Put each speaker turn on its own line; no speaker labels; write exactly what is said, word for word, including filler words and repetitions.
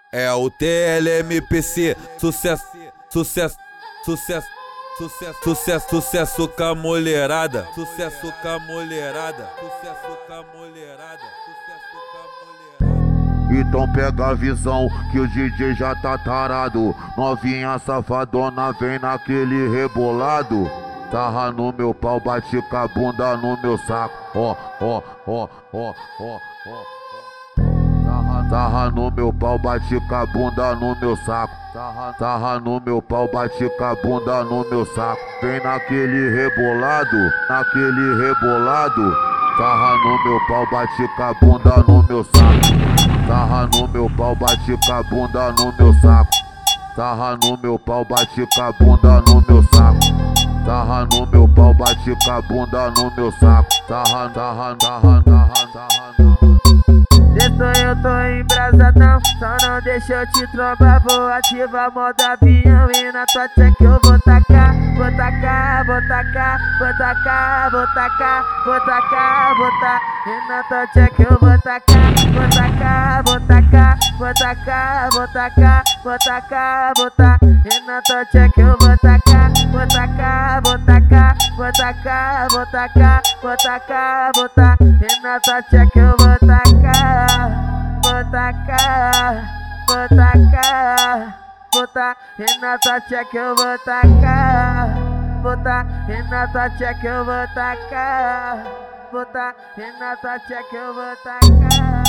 É o T L M P C, sucesso, sucesso, sucesso, sucesso, sucesso, sucesso com a mulherada, sucesso com a mulherada, sucesso com a mulherada, sucesso com a mulherada.
Então pega a visão que o D J já tá tarado. Novinha safadona vem naquele rebolado. Sarra no meu pau, bate com a bunda no meu saco. Ó, ó, ó, ó, ó, ó. Sarra no meu pau, bate com a bunda no meu saco. Sarra, sarra no meu pau, bate com a bunda no meu saco. Vem naquele rebolado, naquele rebolado. Sarra no meu pau, bate com a bunda no meu saco. Sarra no meu pau, bate com a bunda no meu saco. Sarra no meu pau, bate com a bunda no meu saco. Sarra no meu pau, bate com a bunda no meu saco. Sarra, sarra, sarra, sarra, sarra.
Desço, eu tô embrasadão, só não deixa eu te trombar. Vou ativar modo avião e na tua check eu vou tacar. Vou tacar, vou tacar, vou tacar, vou tacar, vou tacar, vou tacar. E na tua check eu vou tacar, vou tacar, vou tacar, vou tacar, vou tacar, vou tacar, vou tacar. E na tua check eu vou tacar, vou tacar, vou tacar, vou tacar, vou tacar, vou tacar, vou tacar. E na tua check eu vou tacar. Vou tacar, vou tacar, vou tacar, e na tua check eu vou tacar. Vou tacar, e na tua check eu vou tacar. Vou tacar, e na tua check eu vou tacar.